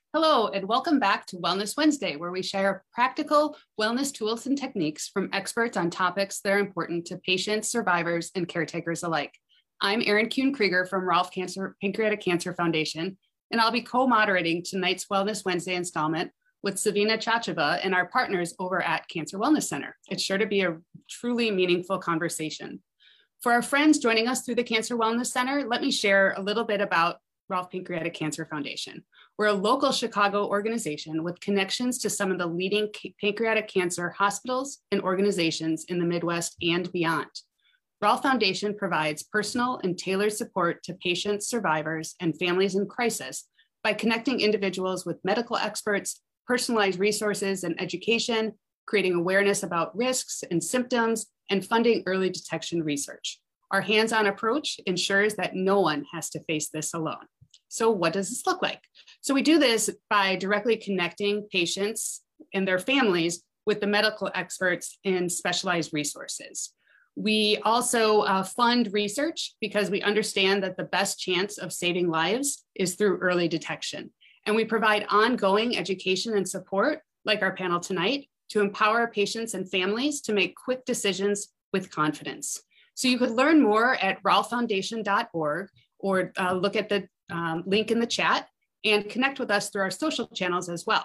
Hello, and welcome back to Wellness Wednesday, where we share practical wellness tools and techniques from experts on topics that are important to patients, survivors, and caretakers alike. I'm Erin Kuhn-Krieger from Rolf Pancreatic Cancer Foundation, and I'll be co-moderating tonight's Wellness Wednesday installment with Savina Chacheva and our partners over at Cancer Wellness Center. It's sure to be a truly meaningful conversation. For our friends joining us through the Cancer Wellness Center, let me share a little bit about Rolf Pancreatic Cancer Foundation. We're a local Chicago organization with connections to some of the leading pancreatic cancer hospitals and organizations in the Midwest and beyond. Rolf Foundation provides personal and tailored support to patients, survivors, and families in crisis by connecting individuals with medical experts, personalized resources and education, creating awareness about risks and symptoms, and funding early detection research. Our hands-on approach ensures that no one has to face this alone. So what does this look like? So we do this by directly connecting patients and their families with the medical experts and specialized resources. We also fund research because we understand that the best chance of saving lives is through early detection. And we provide ongoing education and support, like our panel tonight, to empower patients and families to make quick decisions with confidence. So you could learn more at rolffoundation.org or look at the link in the chat and connect with us through our social channels as well.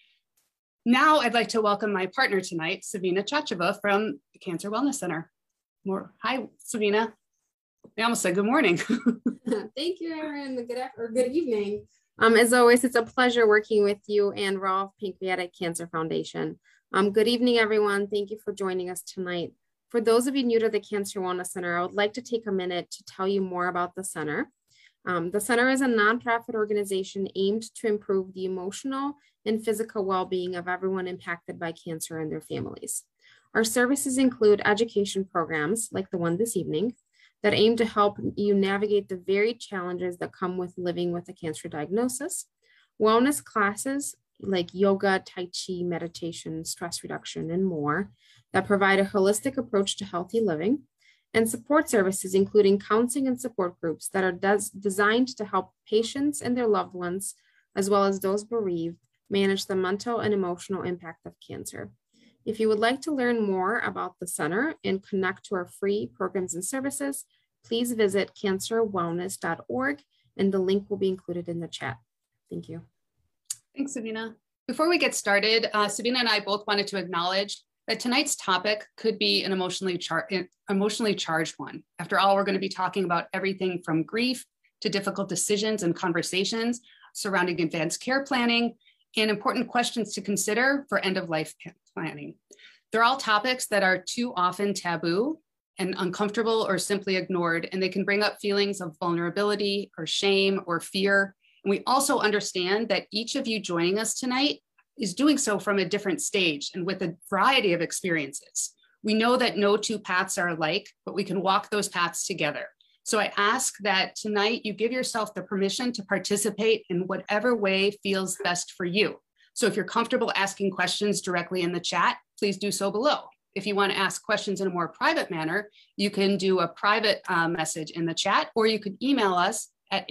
Now I'd like to welcome my partner tonight, Savina Chacheva from the Cancer Wellness Center. Hi, Savina. I almost said good morning. Thank you, Erin. Good evening. As always, it's a pleasure working with you and Rolf Pancreatic Cancer Foundation. Good evening, everyone. Thank you for joining us tonight. For those of you new to the Cancer Wellness Center, I would like to take a minute to tell you more about the center. The center is a nonprofit organization aimed to improve the emotional and physical well-being of everyone impacted by cancer and their families. Our services include education programs like the one this evening that aim to help you navigate the varied challenges that come with living with a cancer diagnosis, wellness classes like yoga, tai chi, meditation, stress reduction, and more that provide a holistic approach to healthy living, and support services, including counseling and support groups that are designed to help patients and their loved ones, as well as those bereaved, manage the mental and emotional impact of cancer. If you would like to learn more about the center and connect to our free programs and services, please visit cancerwellness.org, and the link will be included in the chat. Thank you. Thanks, Savina. Before we get started, Savina and I both wanted to acknowledge that tonight's topic could be an emotionally charged one. After all, we're going to be talking about everything from grief to difficult decisions and conversations surrounding advanced care planning and important questions to consider for end-of-life planning. They're all topics that are too often taboo and uncomfortable or simply ignored, and they can bring up feelings of vulnerability or shame or fear. And we also understand that each of you joining us tonight is doing so from a different stage and with a variety of experiences. We know that no two paths are alike, but we can walk those paths together. So I ask that tonight you give yourself the permission to participate in whatever way feels best for you. So if you're comfortable asking questions directly in the chat, please do so below. If you want to ask questions in a more private manner, you can do a private message in the chat, or you could email us at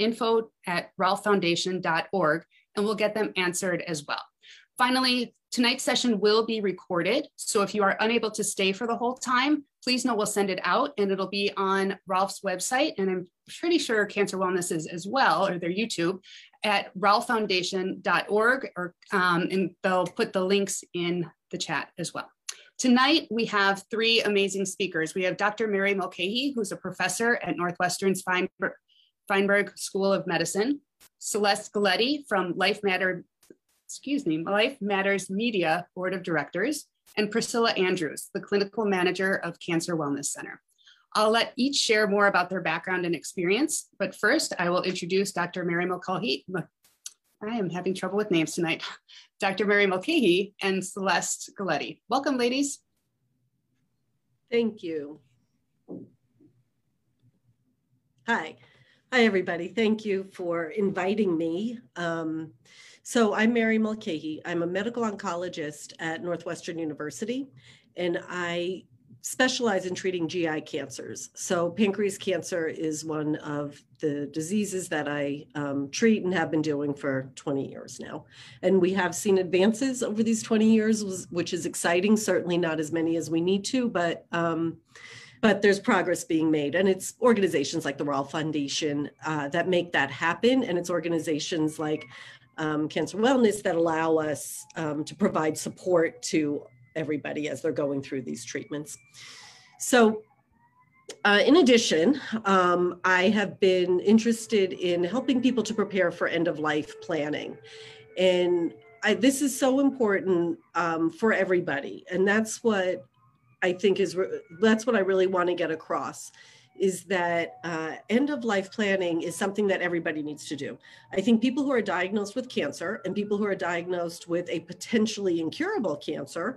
info@rolffoundation.org, and we'll get them answered as well. Finally, tonight's session will be recorded. So if you are unable to stay for the whole time, please know we'll send it out and it'll be on Rolf's website. And I'm pretty sure Cancer Wellness is as well, or their YouTube at rolffoundation.org, and they'll put the links in the chat as well. Tonight, we have three amazing speakers. We have Dr. Mary Mulcahy, who's a professor at Northwestern's Feinberg School of Medicine, Celeste Galletti from Life Matters Media Board of Directors, and Priscilla Andrews, the Clinical Manager of Cancer Wellness Center. I'll let each share more about their background and experience, but first I will introduce Dr. Mary Mulcahy. I am having trouble with names tonight. Dr. Mary Mulcahy and Celeste Galletti. Welcome, ladies. Thank you. Hi, everybody. Thank you for inviting me. So I'm Mary Mulcahy. I'm a medical oncologist at Northwestern University, and I specialize in treating GI cancers. So pancreas cancer is one of the diseases that I treat and have been doing for 20 years now. And we have seen advances over these 20 years, which is exciting, certainly not as many as we need to, but there's progress being made. And it's organizations like the Rawl Foundation that make that happen. And it's organizations like Cancer Wellness that allow us to provide support to everybody as they're going through these treatments. So in addition, I have been interested in helping people to prepare for end-of-life planning. And this is so important for everybody. And that's what I think that's what I really want to get across, is that end-of-life planning is something that everybody needs to do. I think people who are diagnosed with cancer and people who are diagnosed with a potentially incurable cancer,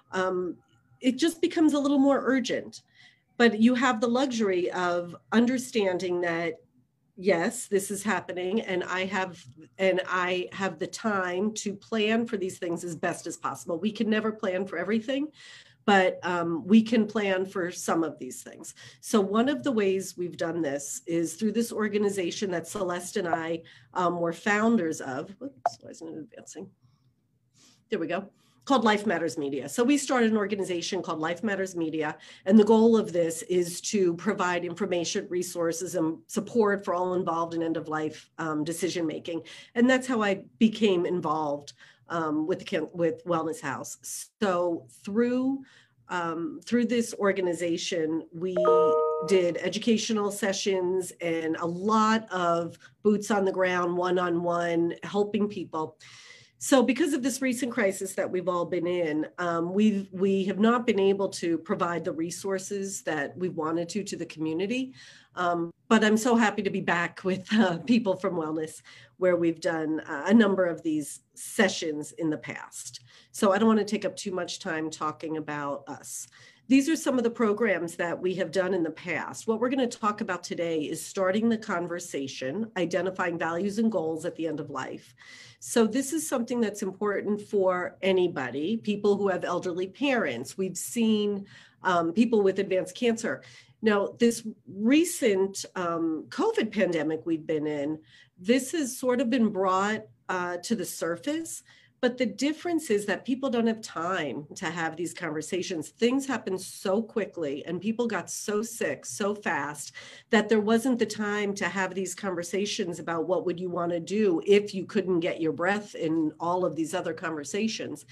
it just becomes a little more urgent. But you have the luxury of understanding that, yes, this is happening, and I have the time to plan for these things as best as possible. We can never plan for everything, but we can plan for some of these things. So one of the ways we've done this is through this organization that Celeste and I were founders of. Whoops, why isn't it advancing? There we go. Called Life Matters Media. So we started an organization called Life Matters Media, and the goal of this is to provide information, resources, and support for all involved in end-of-life decision making. And that's how I became involved with Wellness House. So through this organization, we did educational sessions and a lot of boots on the ground, one-on-one, helping people. So because of this recent crisis that we've all been in, we have not been able to provide the resources that we wanted to the community. But I'm so happy to be back with people from Wellness, where we've done a number of these sessions in the past. So I don't want to take up too much time talking about us. These are some of the programs that we have done in the past. What we're going to talk about today is starting the conversation, identifying values and goals at the end of life. So this is something that's important for anybody, people who have elderly parents. We've seen people with advanced cancer. Now, this recent COVID pandemic we've been in, this has sort of been brought to the surface. But the difference is that people don't have time to have these conversations. Things happen so quickly and people got so sick so fast that there wasn't the time to have these conversations about what would you want to do if you couldn't get your breath in all of these other conversations.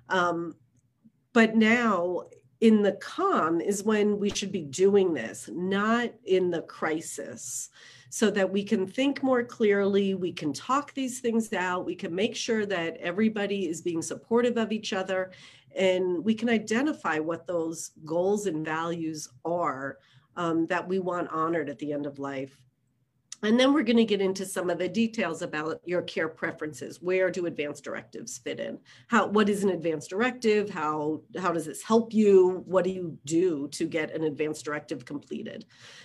But now in the calm is when we should be doing this, not in the crisis, so that we can think more clearly, we can talk these things out, we can make sure that everybody is being supportive of each other, and we can identify what those goals and values are that we want honored at the end of life. And then we're going to get into some of the details about your care preferences. Where do advanced directives fit in? What is an advanced directive? How does this help you? What do you do to get an advanced directive completed?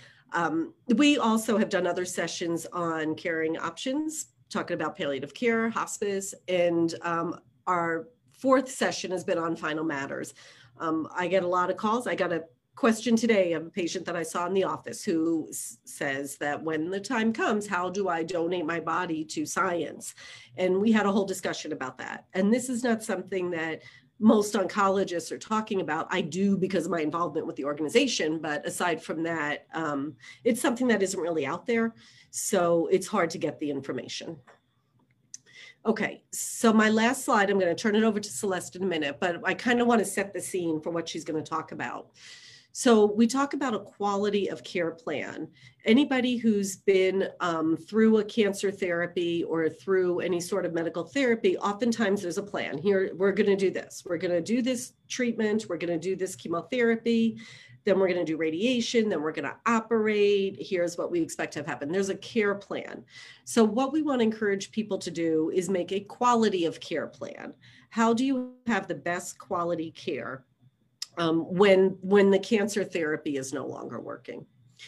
We also have done other sessions on caring options, talking about palliative care, hospice, and our fourth session has been on final matters. I get a lot of calls. I got a question today of a patient that I saw in the office who says that when the time comes, how do I donate my body to science? And we had a whole discussion about that. And this is not something that most oncologists are talking about. I do because of my involvement with the organization, but aside from that, it's something that isn't really out there. So it's hard to get the information. Okay, so my last slide, I'm going to turn it over to Celeste in a minute, but I kind of want to set the scene for what she's going to talk about. So we talk about a quality of care plan. Anybody who's been through a cancer therapy or through any sort of medical therapy, oftentimes there's a plan. Here, we're going to do this. We're going to do this treatment. We're going to do this chemotherapy. Then we're going to do radiation. Then we're going to operate. Here's what we expect to have happen. There's a care plan. So what we want to encourage people to do is make a quality of care plan. How do you have the best quality care when the cancer therapy is no longer working?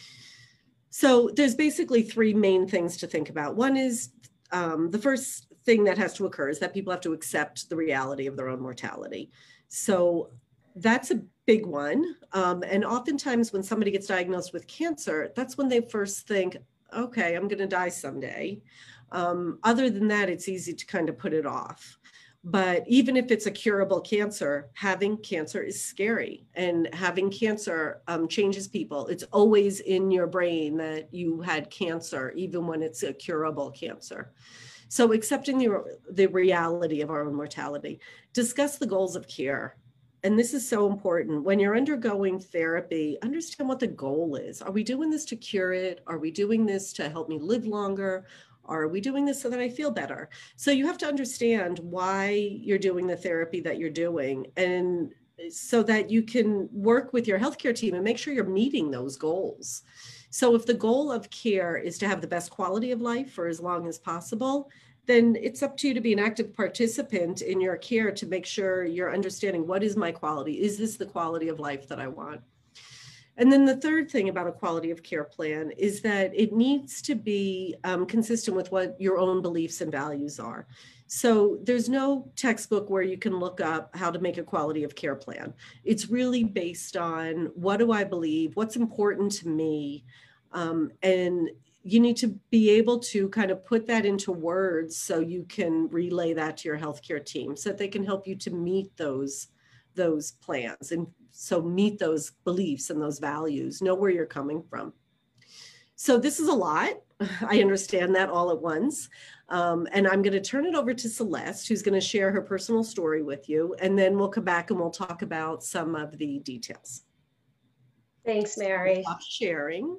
So there's basically three main things to think about. One is the first thing that has to occur is that people have to accept the reality of their own mortality. So that's a big one. And oftentimes when somebody gets diagnosed with cancer, that's when they first think, okay, I'm going to die someday. Other than that, it's easy to kind of put it off. But even if it's a curable cancer, having cancer is scary, and having cancer changes people. It's always in your brain that you had cancer, even when it's a curable cancer. So accepting the reality of our own mortality. Discuss the goals of care. And this is so important. When you're undergoing therapy, understand what the goal is. Are we doing this to cure it? Are we doing this to help me live longer? Are we doing this so that I feel better? So you have to understand why you're doing the therapy that you're doing, and so that you can work with your healthcare team and make sure you're meeting those goals. So if the goal of care is to have the best quality of life for as long as possible, then it's up to you to be an active participant in your care to make sure you're understanding, what is my quality? Is this the quality of life that I want? And then the third thing about a quality of care plan is that it needs to be consistent with what your own beliefs and values are. So there's no textbook where you can look up how to make a quality of care plan. It's really based on, what do I believe? What's important to me? And you need to be able to kind of put that into words so you can relay that to your healthcare team so that they can help you to meet those plans, and so meet those beliefs and those values, know where you're coming from. So this is a lot. I understand that all at once. And I'm going to turn it over to Celeste, who's going to share her personal story with you. And then we'll come back and we'll talk about some of the details. Thanks, Mary. Stop sharing.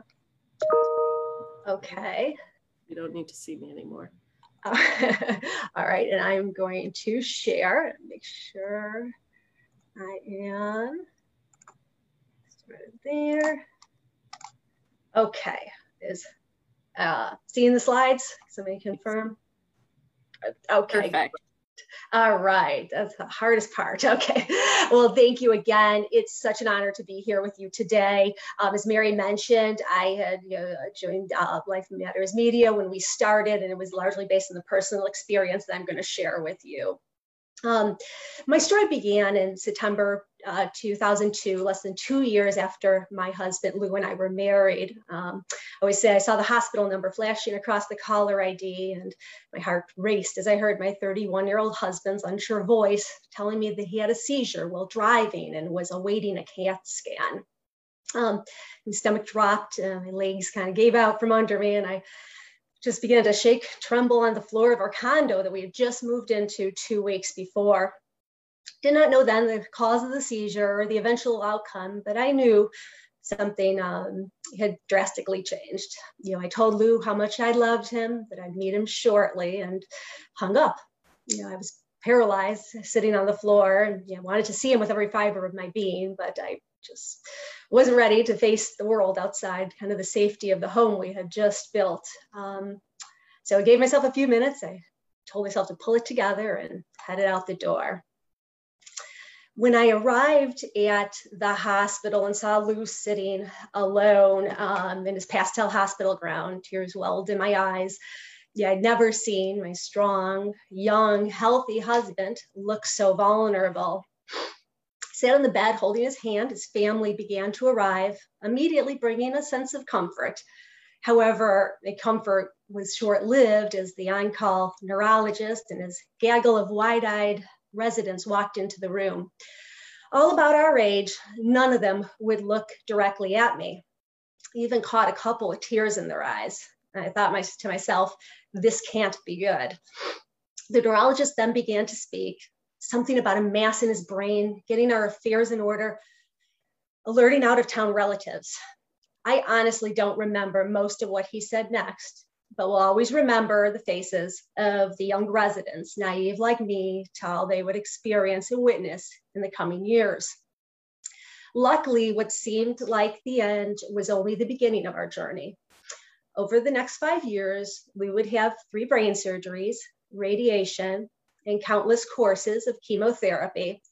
Okay. You don't need to see me anymore. All right. And I'm going to share, make sure I am started there. Okay. Is seeing the slides? Somebody confirm? Okay. Perfect. All right, that's the hardest part. Okay, well, thank you again. It's such an honor to be here with you today. As Mary mentioned, I had joined Life Matters Media when we started, and it was largely based on the personal experience that I'm going to share with you. My story began in September 2002, less than 2 years after my husband Lou and I were married. I always say I saw the hospital number flashing across the caller ID, and my heart raced as I heard my 31-year-old husband's unsure voice telling me that he had a seizure while driving and was awaiting a CAT scan. My stomach dropped, my legs kind of gave out from under me, and I just began to shake, tremble on the floor of our condo that we had just moved into 2 weeks before. Did not know then the cause of the seizure or the eventual outcome, but I knew something had drastically changed. I told Lou how much I loved him, that I'd meet him shortly, and hung up. I was paralyzed, sitting on the floor, and wanted to see him with every fiber of my being, but I just wasn't ready to face the world outside kind of the safety of the home we had just built. So I gave myself a few minutes. I told myself to pull it together and headed out the door. When I arrived at the hospital and saw Lou sitting alone in his pastel hospital gown, tears welled in my eyes. I'd never seen my strong, young, healthy husband look so vulnerable. Sat on the bed holding his hand. His family began to arrive, immediately bringing a sense of comfort. However, the comfort was short-lived as the on-call neurologist and his gaggle of wide-eyed residents walked into the room. All about our age, none of them would look directly at me. I even caught a couple of tears in their eyes. And I thought to myself, this can't be good. The neurologist then began to speak. Something about a mass in his brain, getting our affairs in order, alerting out-of-town relatives. I honestly don't remember most of what he said next, but will always remember the faces of the young residents, naive like me, to all they would experience and witness in the coming years. Luckily, what seemed like the end was only the beginning of our journey. Over the next 5 years, we would have 3 brain surgeries, radiation, and countless courses of chemotherapy.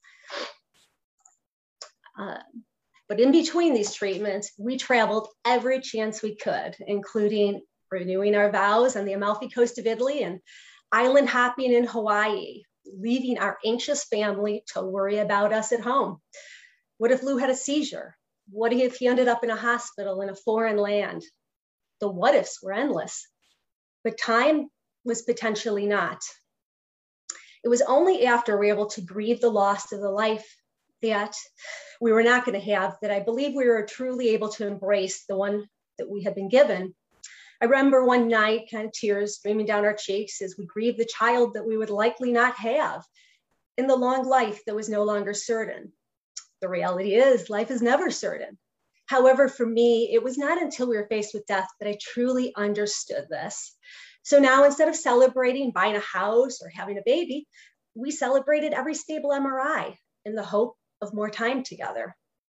But in between these treatments, we traveled every chance we could, including renewing our vows on the Amalfi Coast of Italy and island hopping in Hawaii, leaving our anxious family to worry about us at home. What if Lou had a seizure? What if he ended up in a hospital in a foreign land? The what ifs were endless, but time was potentially not. It was only after we were able to grieve the loss of the life that we were not going to have that I believe we were truly able to embrace the one that we had been given. I remember one night, kind of tears streaming down our cheeks as we grieved the child that we would likely not have in the long life that was no longer certain. The reality is, life is never certain. However, for me, it was not until we were faced with death that I truly understood this. So now, instead of celebrating buying a house or having a baby, we celebrated every stable MRI in the hope of more time together.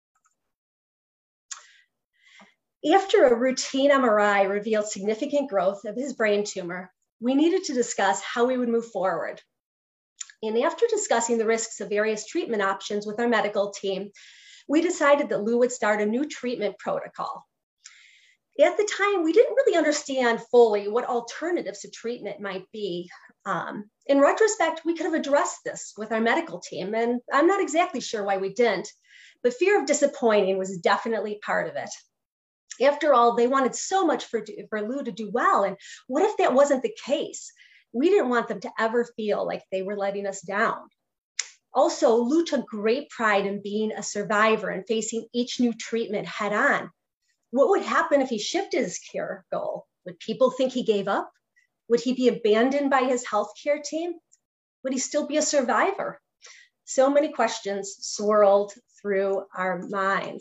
After a routine MRI revealed significant growth of his brain tumor, we needed to discuss how we would move forward. And after discussing the risks of various treatment options with our medical team, we decided that Lou would start a new treatment protocol. At the time, we didn't really understand fully what alternatives to treatment might be. In retrospect, we could have addressed this with our medical team, and I'm not exactly sure why we didn't, but fear of disappointing was definitely part of it. After all, they wanted so much for Lou to do well, and what if that wasn't the case? We didn't want them to ever feel like they were letting us down. Also, Lou took great pride in being a survivor and facing each new treatment head on. What would happen if he shifted his care goal? Would people think he gave up? Would he be abandoned by his healthcare team? Would he still be a survivor? So many questions swirled through our minds.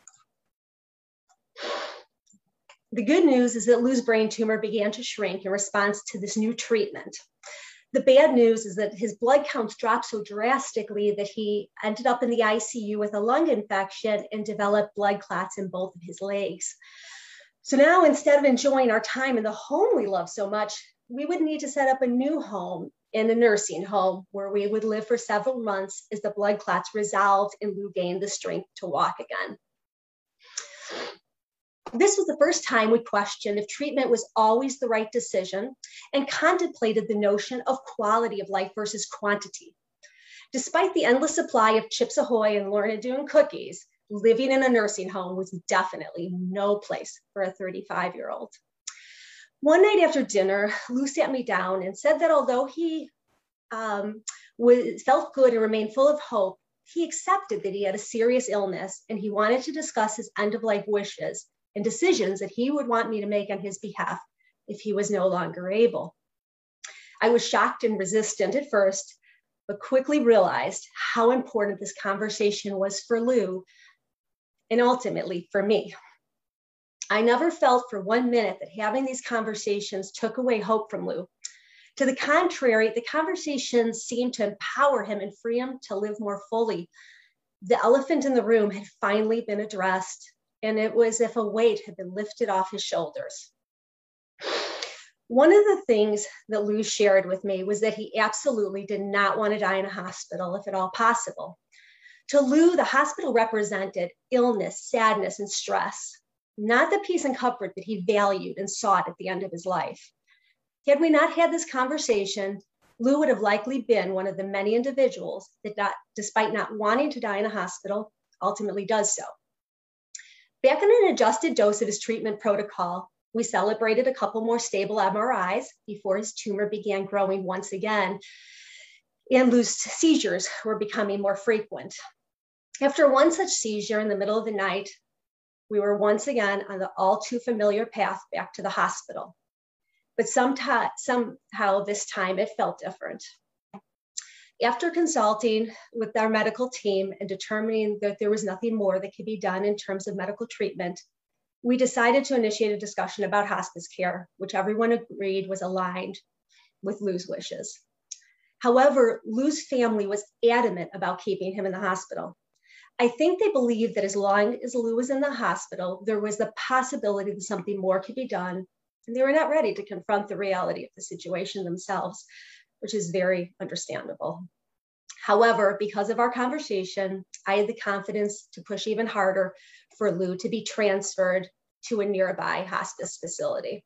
The good news is that Lou's brain tumor began to shrink in response to this new treatment. The bad news is that his blood counts dropped so drastically that he ended up in the ICU with a lung infection and developed blood clots in both of his legs. So now, instead of enjoying our time in the home we love so much, we would need to set up a new home in a nursing home where we would live for several months as the blood clots resolved and Lou gained the strength to walk again. This was the first time we questioned if treatment was always the right decision and contemplated the notion of quality of life versus quantity. Despite the endless supply of Chips Ahoy and Lorna Doone cookies, living in a nursing home was definitely no place for a 35-year-old. One night after dinner, Lou sat me down and said that although he felt good and remained full of hope, he accepted that he had a serious illness and he wanted to discuss his end-of-life wishes and decisions that he would want me to make on his behalf if he was no longer able. I was shocked and resistant at first, but quickly realized how important this conversation was for Lou and ultimately for me. I never felt for 1 minute that having these conversations took away hope from Lou. To the contrary, the conversations seemed to empower him and free him to live more fully. The elephant in the room had finally been addressed, and it was as if a weight had been lifted off his shoulders. One of the things that Lou shared with me was that he absolutely did not want to die in a hospital if at all possible. To Lou, the hospital represented illness, sadness, and stress, not the peace and comfort that he valued and sought at the end of his life. Had we not had this conversation, Lou would have likely been one of the many individuals that, despite not wanting to die in a hospital, ultimately does so. Back in an adjusted dose of his treatment protocol, we celebrated a couple more stable MRIs before his tumor began growing once again, and Lou's seizures were becoming more frequent. After one such seizure in the middle of the night, we were once again on the all too familiar path back to the hospital. But somehow this time it felt different. After consulting with our medical team and determining that there was nothing more that could be done in terms of medical treatment, we decided to initiate a discussion about hospice care, which everyone agreed was aligned with Lou's wishes. However, Lou's family was adamant about keeping him in the hospital. I think they believed that as long as Lou was in the hospital, there was the possibility that something more could be done, and they were not ready to confront the reality of the situation themselves, which is very understandable. However, because of our conversation, I had the confidence to push even harder for Lou to be transferred to a nearby hospice facility.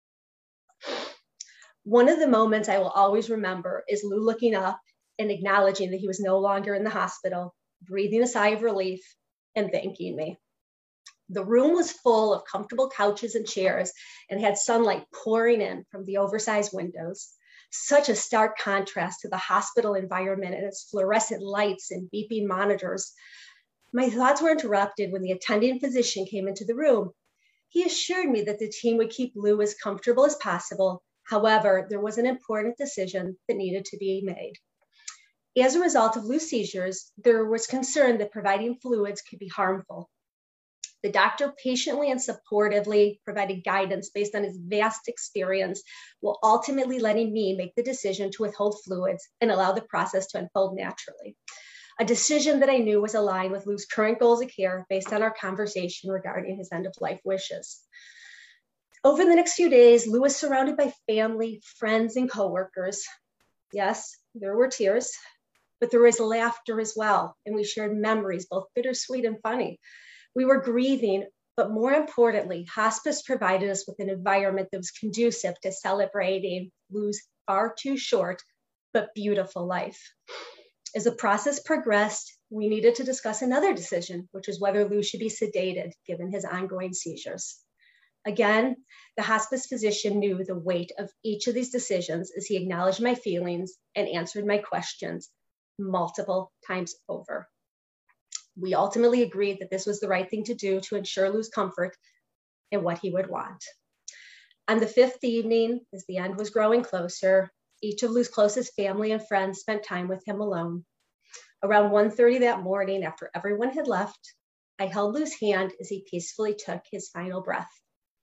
One of the moments I will always remember is Lou looking up and acknowledging that he was no longer in the hospital breathing a sigh of relief and thanking me. The room was full of comfortable couches and chairs and had sunlight pouring in from the oversized windows. Such a stark contrast to the hospital environment and its fluorescent lights and beeping monitors. My thoughts were interrupted when the attending physician came into the room. He assured me that the team would keep Lou as comfortable as possible. However, there was an important decision that needed to be made. As a result of Lou's seizures, there was concern that providing fluids could be harmful. The doctor patiently and supportively provided guidance based on his vast experience, while ultimately letting me make the decision to withhold fluids and allow the process to unfold naturally. A decision that I knew was aligned with Lou's current goals of care based on our conversation regarding his end-of-life wishes. Over the next few days, Lou was surrounded by family, friends, and coworkers. Yes, there were tears, but there was laughter as well, and we shared memories, both bittersweet and funny. We were grieving, but more importantly, hospice provided us with an environment that was conducive to celebrating Lou's far too short, but beautiful life. As the process progressed, we needed to discuss another decision, which was whether Lou should be sedated given his ongoing seizures. Again, the hospice physician knew the weight of each of these decisions as he acknowledged my feelings and answered my questions multiple times over. We ultimately agreed that this was the right thing to do to ensure Lou's comfort and what he would want. On the fifth evening, as the end was growing closer, each of Lou's closest family and friends spent time with him alone. Around 1:30 that morning, after everyone had left, I held Lou's hand as he peacefully took his final breath.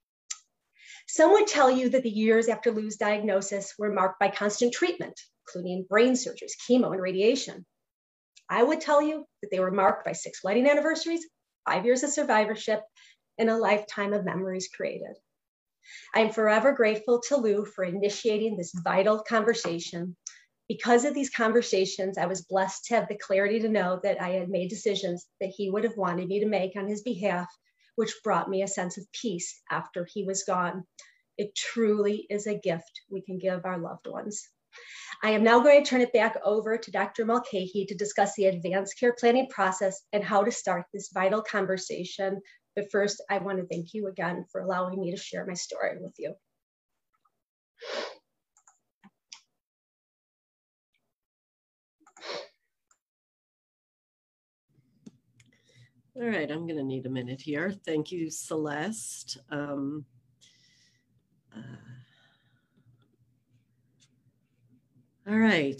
Some would tell you that the years after Lou's diagnosis were marked by constant treatment, including brain surgeries, chemo, and radiation. I would tell you that they were marked by 6 wedding anniversaries, 5 years of survivorship, and a lifetime of memories created. I am forever grateful to Lou for initiating this vital conversation. Because of these conversations, I was blessed to have the clarity to know that I had made decisions that he would have wanted me to make on his behalf, which brought me a sense of peace after he was gone. It truly is a gift we can give our loved ones. I am now going to turn it back over to Dr. Mulcahy to discuss the advanced care planning process and how to start this vital conversation. But first, I want to thank you again for allowing me to share my story with you. All right, I'm going to need a minute here. Thank you, Celeste. All right.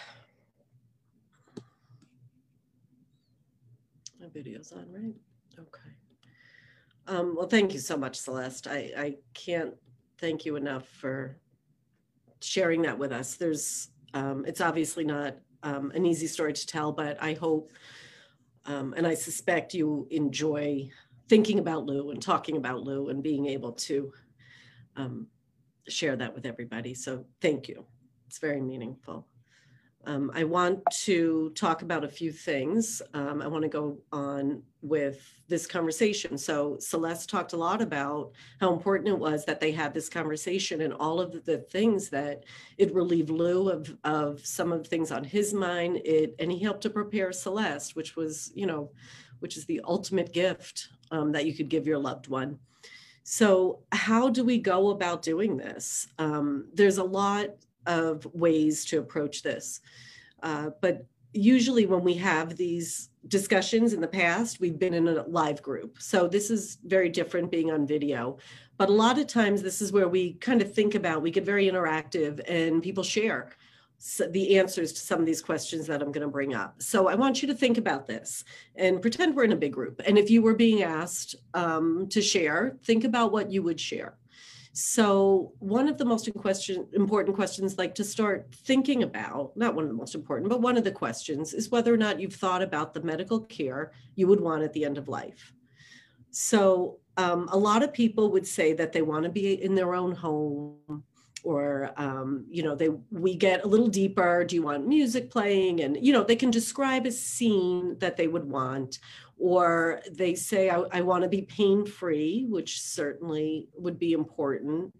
My video's on, right? Okay. Well, thank you so much, Celeste. I can't thank you enough for sharing that with us. It's obviously not an easy story to tell, but I hope and I suspect you enjoy thinking about Lou and talking about Lou and being able to share that with everybody. So thank you. It's very meaningful. I want to talk about a few things. I want to go on with this conversation. So Celeste talked a lot about how important it was that they had this conversation and all of the things that it relieved Lou of some of the things on his mind. And he helped to prepare Celeste, which is the ultimate gift that you could give your loved one. So how do we go about doing this? There's a lot of ways to approach this. But usually when we have these discussions in the past, we've been in a live group. So this is very different being on video. But a lot of times this is where we kind of think about, we get very interactive and people share the answers to some of these questions that I'm going to bring up. So I want you to think about this and pretend we're in a big group. And if you were being asked to share, think about what you would share. So one of the most important questions, like to start thinking about, not one of the most important, but one of the questions is whether or not you've thought about the medical care you would want at the end of life. So a lot of people would say that they want to be in their own home, or, we get a little deeper. Do you want music playing? And, they can describe a scene that they would want. Or they say, I want to be pain-free, which certainly would be important.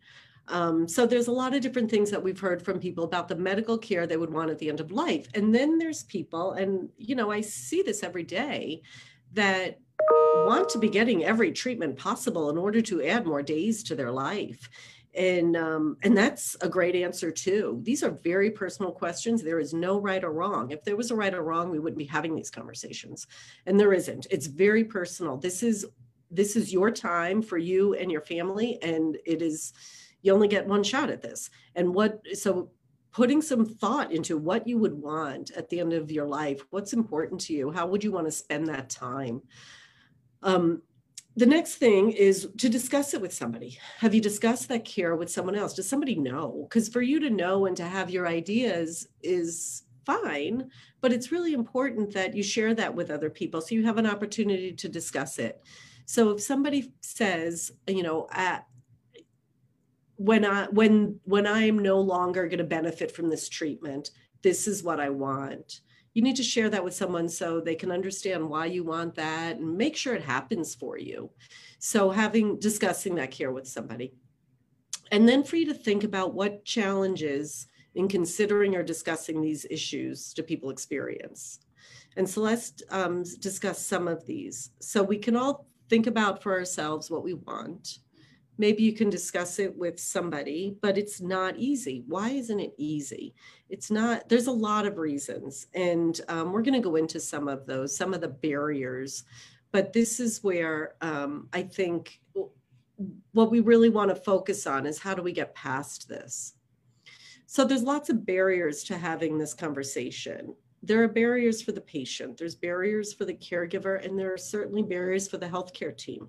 So there's a lot of different things that we've heard from people about the medical care they would want at the end of life. And then there's people, and I see this every day, that want to be getting every treatment possible in order to add more days to their life. And that's a great answer too. These are very personal questions. There is no right or wrong. If there was a right or wrong, we wouldn't be having these conversations. And there isn't. It's very personal. This is your time for you and your family. And you only get one shot at this. And so putting some thought into what you would want at the end of your life, what's important to you, how would you want to spend that time? The next thing is to discuss it with somebody. Have you discussed that care with someone else? Does somebody know? Because for you to know and to have your ideas is fine, but it's really important that you share that with other people so you have an opportunity to discuss it. So if somebody says, when I am no longer going to benefit from this treatment, this is what I want. You need to share that with someone so they can understand why you want that and make sure it happens for you. So discussing that care with somebody. And then for you to think about what challenges in considering or discussing these issues do people experience. And Celeste discussed some of these. So we can all think about for ourselves what we want. Maybe you can discuss it with somebody, but it's not easy. Why isn't it easy? It's not, there's a lot of reasons. And we're going to go into some of those, some of the barriers. But this is where I think what we really want to focus on is how do we get past this? So there's lots of barriers to having this conversation. There are barriers for the patient, there's barriers for the caregiver, and there are certainly barriers for the healthcare team.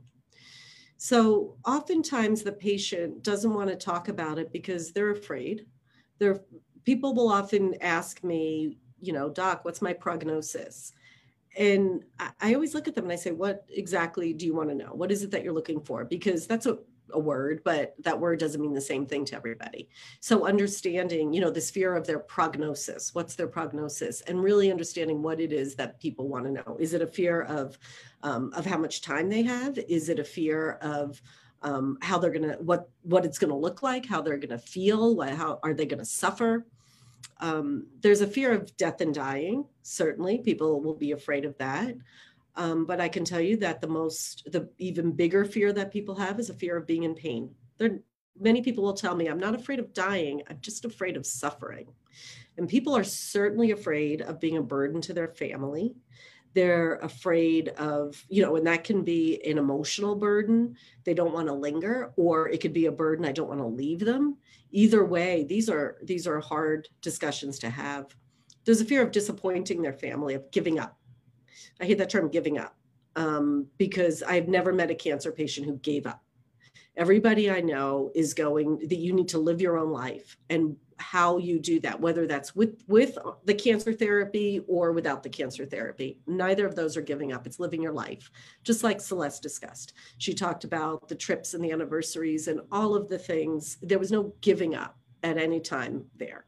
So oftentimes the patient doesn't want to talk about it because they're afraid. People will often ask me, Doc, what's my prognosis? And I always look at them and I say, what exactly do you want to know? What is it that you're looking for? Because that's a word, but that word doesn't mean the same thing to everybody. So understanding, this fear of their prognosis, what's their prognosis, and really understanding what it is that people want to know. Is it a fear of how much time they have? Is it a fear of how they're going to, what it's going to look like, how they're going to feel, how are they going to suffer? There's a fear of death and dying. Certainly people will be afraid of that. But I can tell you that the even bigger fear that people have is a fear of being in pain. Many people will tell me, I'm not afraid of dying, I'm just afraid of suffering. And people are certainly afraid of being a burden to their family. They're afraid of, and that can be an emotional burden. They don't want to linger, or it could be a burden, I don't want to leave them. Either way, these are hard discussions to have. There's a fear of disappointing their family, of giving up. I hate that term, giving up, because I've never met a cancer patient who gave up. Everybody I know is that you need to live your own life, and how you do that, whether that's with the cancer therapy or without the cancer therapy, neither of those are giving up. It's living your life, just like Celeste discussed. She talked about the trips and the anniversaries and all of the things. There was no giving up at any time there.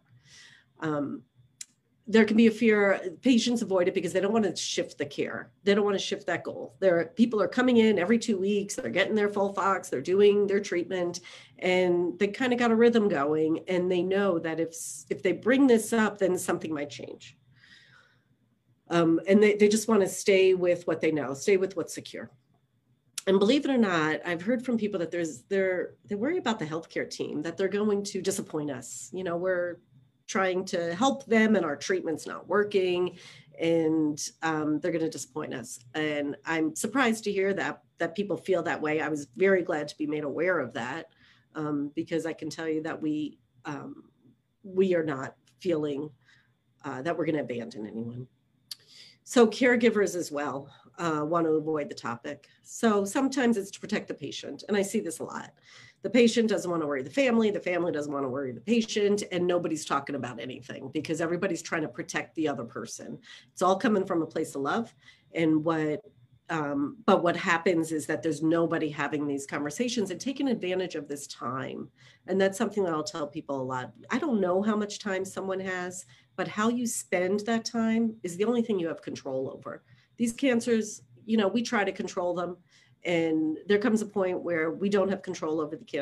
There can be a fear, patients avoid it because they don't want to shift the care. They don't want to shift that goal. People are coming in every 2 weeks, they're getting their FOLFOX, they're doing their treatment, and they kind of got a rhythm going, and they know that if they bring this up, then something might change. And they just want to stay with what they know, stay with what's secure. And believe it or not, I've heard from people that they worry about the healthcare team, that they're going to disappoint us. We're trying to help them and our treatment's not working, and they're going to disappoint us. And I'm surprised to hear that people feel that way. I was very glad to be made aware of that, because I can tell you that we are not feeling that we're going to abandon anyone. So caregivers as well want to avoid the topic. So sometimes it's to protect the patient, and I see this a lot. The patient doesn't want to worry the family doesn't want to worry the patient, and nobody's talking about anything because everybody's trying to protect the other person. It's all coming from a place of love. And but what happens is that there's nobody having these conversations and taking advantage of this time. And that's something that I'll tell people a lot. I don't know how much time someone has, but how you spend that time is the only thing you have control over. These cancers, we try to control them. And there comes a point where we don't have control over the cancer.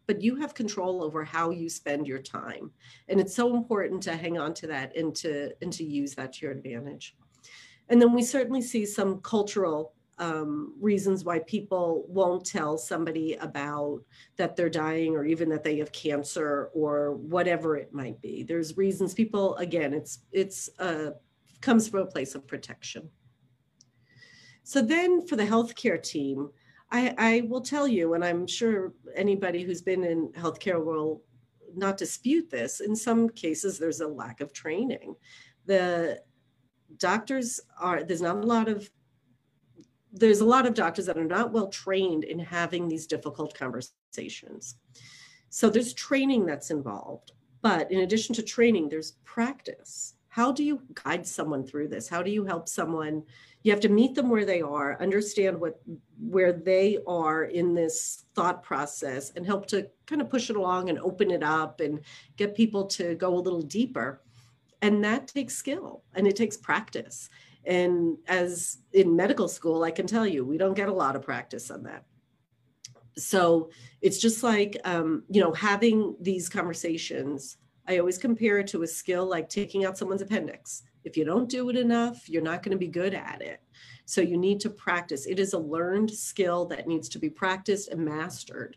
but you have control over how you spend your time. And it's so important to hang on to that and to use that to your advantage. And then we certainly see some cultural reasons why people won't tell somebody about that they're dying, or even that they have cancer, or whatever it might be. There's reasons people, again, it's comes from a place of protection. So then for the healthcare team, I will tell you, and I'm sure anybody who's been in healthcare will not dispute this, in some cases there's a lack of training. The doctors there's a lot of doctors that are not well trained in having these difficult conversations. So there's training that's involved, but in addition to training, there's practice. How do you guide someone through this? How do you help someone? You have to meet them where they are, understand where they are in this thought process, and help to kind of push it along and open it up and get people to go a little deeper. And that takes skill and it takes practice. And as in medical school, I can tell you, we don't get a lot of practice on that. So it's just like, having these conversations, I always compare it to a skill like taking out someone's appendix. If you don't do it enough, you're not going to be good at it. So you need to practice. It is a learned skill that needs to be practiced and mastered.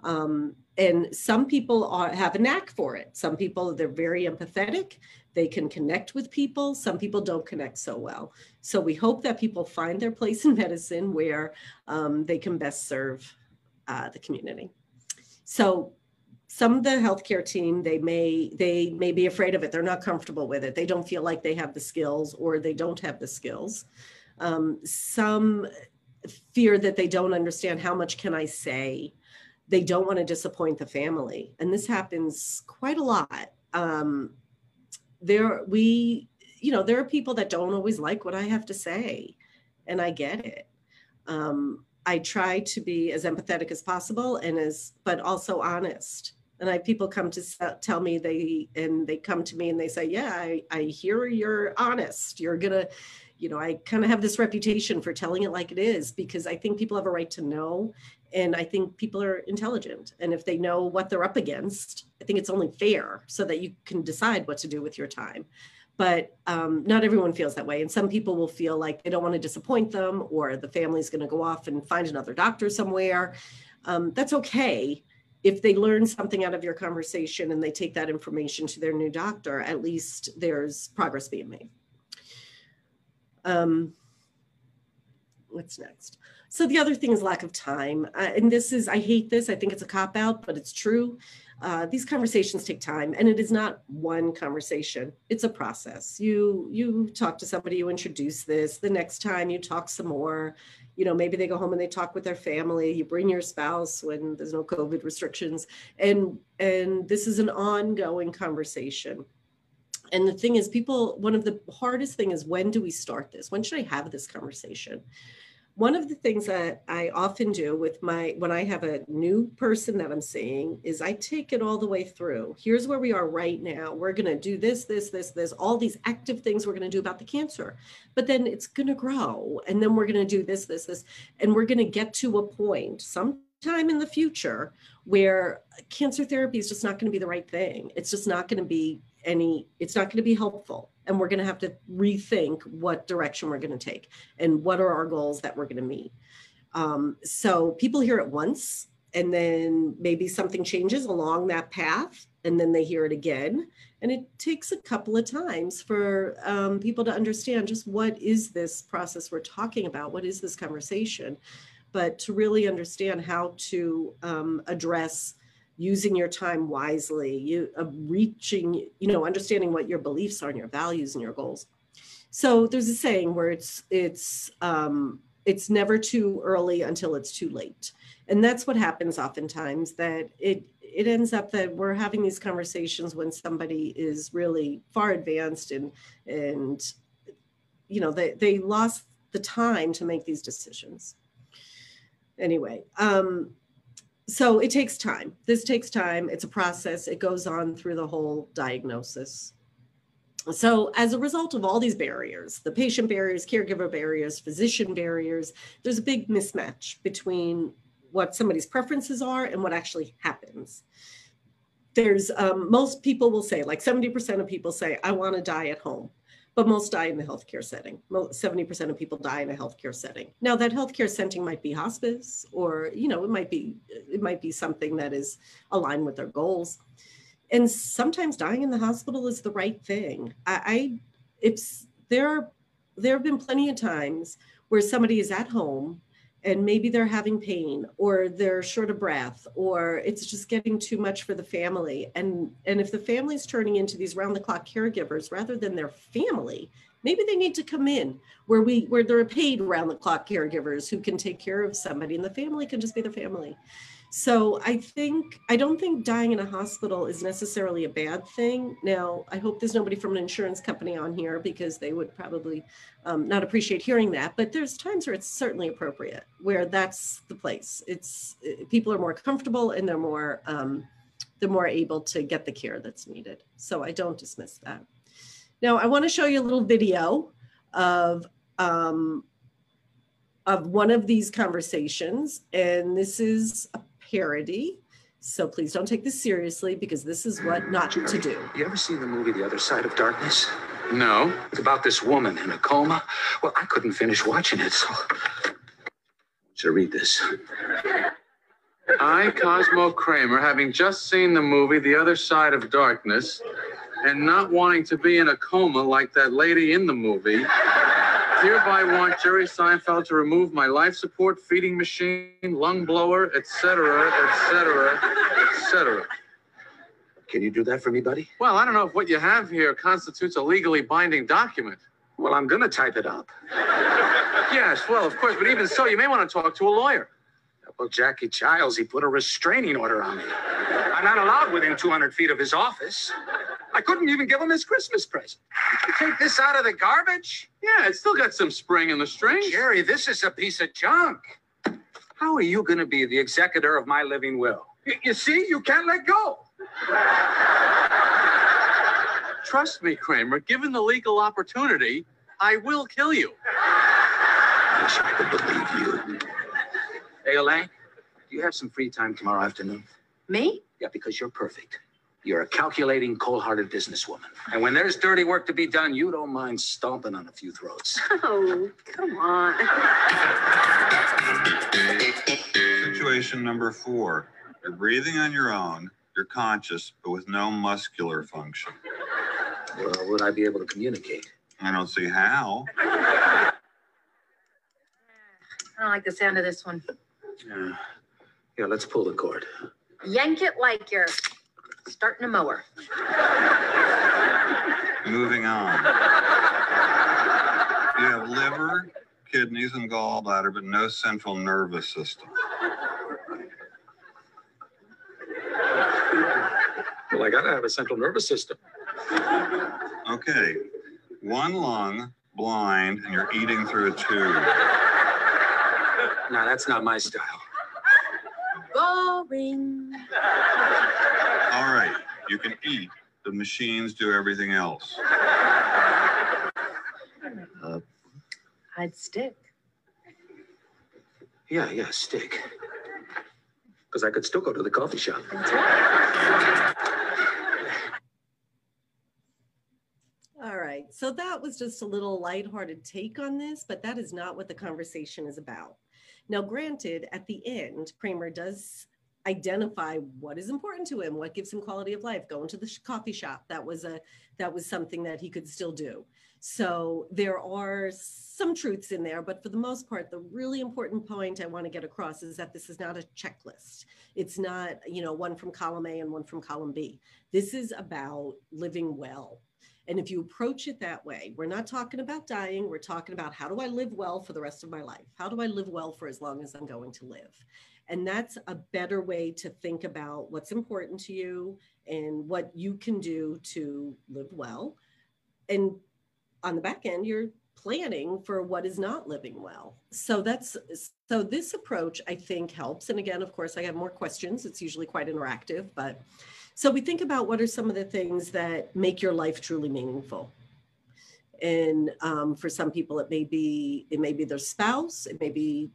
And some people have a knack for it. Some people, they're very empathetic. They can connect with people. Some people don't connect so well. So we hope that people find their place in medicine where they can best serve the community. So some of the healthcare team, they may be afraid of it. They're not comfortable with it. They don't feel like they have the skills, or they don't have the skills. Some fear that they don't understand, how much can I say? They don't want to disappoint the family. And this happens quite a lot. There are people that don't always like what I have to say, and I get it. I try to be as empathetic as possible but also honest. And I have people come to tell me they come to me and they say, yeah, I hear you're honest. You're gonna, I kind of have this reputation for telling it like it is, because I think people have a right to know. And I think people are intelligent. And if they know what they're up against, I think it's only fair so that you can decide what to do with your time. But not everyone feels that way. And some people will feel like they don't want to disappoint them, or the family's going to go off and find another doctor somewhere. That's okay. If they learn something out of your conversation and they take that information to their new doctor, at least there's progress being made. What's next? So the other thing is lack of time. And I hate this. I think it's a cop-out, but it's true. These conversations take time, and it is not one conversation. It's a process. You talk to somebody, you introduce this. The next time you talk some more, maybe they go home and they talk with their family. You bring your spouse when there's no COVID restrictions. And this is an ongoing conversation. And the thing is, one of the hardest thing is, when do we start this? When should I have this conversation? One of the things that I often do when I have a new person that I'm seeing is I take it all the way through. Here's where we are right now. We're going to do this, all these active things we're going to do about the cancer, but then it's going to grow. And then we're going to do this, and we're going to get to a point sometime in the future where cancer therapy is just not going to be the right thing. It's just not going to be it's not going to be helpful. And we're going to have to rethink what direction we're going to take and what are our goals that we're going to meet. So people hear it once, and then maybe something changes along that path, and then they hear it again. And it takes a couple of times for people to understand just what is this process we're talking about? What is this conversation? But to really understand how to address using your time wisely, understanding what your beliefs are and your values and your goals. So there's a saying where it's never too early until it's too late. And that's what happens oftentimes, that it ends up that we're having these conversations when somebody is really far advanced and they lost the time to make these decisions. Anyway, so it takes time. This takes time. It's a process. It goes on through the whole diagnosis. So as a result of all these barriers, the patient barriers, caregiver barriers, physician barriers, there's a big mismatch between what somebody's preferences are and what actually happens. There's most people will say, like 70% of people say, I want to die at home. But most die in the healthcare setting. 70% of people die in a healthcare setting. Now that healthcare setting might be hospice, or it might be something that is aligned with their goals. And sometimes dying in the hospital is the right thing. There have been plenty of times where somebody is at home and maybe they're having pain, or they're short of breath, or it's just getting too much for the family. And if the family's turning into these round-the-clock caregivers rather than their family, maybe they need to come in where they're paid round-the-clock caregivers who can take care of somebody, and the family can just be their family. So I don't think dying in a hospital is necessarily a bad thing. Now, I hope there's nobody from an insurance company on here, because they would probably not appreciate hearing that. But there's times where it's certainly appropriate, where that's the place. People are more comfortable, and they're more able to get the care that's needed. So I don't dismiss that. Now, I want to show you a little video of one of these conversations, and this is a parody. So please don't take this seriously, because this is what not to do. You ever seen the movie The Other Side of Darkness? No. It's about this woman in a coma. Well, I couldn't finish watching it, so I should read this. I, Cosmo Kramer, having just seen the movie The Other Side of Darkness, and not wanting to be in a coma like that lady in the movie, hereby want Jerry Seinfeld to remove my life support, feeding machine, lung blower, etc., etc., etc. Can you do that for me, buddy? Well, I don't know if what you have here constitutes a legally binding document. Well, I'm gonna type it up. Yes, well, of course, but even so, you may want to talk to a lawyer. Well, Jackie Childs, he put a restraining order on me. I'm not allowed within 200 feet of his office. I couldn't even give him his Christmas present. Did you take this out of the garbage? Yeah, it's still got some spring in the strings. Jerry, this is a piece of junk. How are you going to be the executor of my living will? You see, you can't let go. Trust me, Kramer, given the legal opportunity, I will kill you. I wish I could believe you. Hey, Elaine, do you have some free time tomorrow afternoon? Me? Yeah, because you're perfect. You're a calculating, cold-hearted businesswoman. And when there's dirty work to be done, you don't mind stomping on a few throats. Oh, come on. Situation number 4. You're breathing on your own. You're conscious, but with no muscular function. Well, would I be able to communicate? I don't see how. I don't like the sound of this one. Yeah, let's pull the cord. Yank it like you're starting a mower. Moving on. You have liver, kidneys, and gallbladder, but no central nervous system. Well, I gotta have a central nervous system. Okay. 1 lung, blind, and you're eating through a tube. No, that's not my style. Boring. All right. You can eat. The machines do everything else. I'd stick. Yeah, stick. Because I could still go to the coffee shop. That's right. All right, so that was just a little lighthearted take on this, but that is not what the conversation is about. Now, granted, at the end, Kramer does identify what is important to him, what gives him quality of life, going to the coffee shop. That was something that he could still do. So there are some truths in there, but for the most part, the really important point I want to get across is that this is not a checklist. It's not, one from column A and one from column B. This is about living well. And if you approach it that way, we're not talking about dying. We're talking about, how do I live well for the rest of my life? How do I live well for as long as I'm going to live? And that's a better way to think about what's important to you and what you can do to live well. And on the back end, you're planning for what is not living well. So this approach, I think, helps. And again, of course, I have more questions. It's usually quite interactive, but so we think about what are some of the things that make your life truly meaningful. And for some people, it may be their spouse, it may be,